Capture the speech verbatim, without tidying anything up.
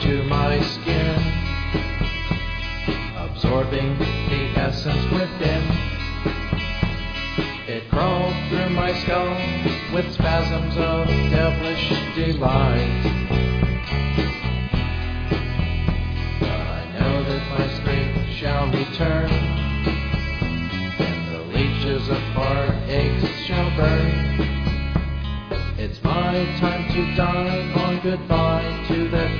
into my skin, absorbing the essence within. It crawled through my skull with spasms of devilish delight. But I know that my strength shall return, and the leeches of heartaches shall burn. It's my time to die on goodbye to that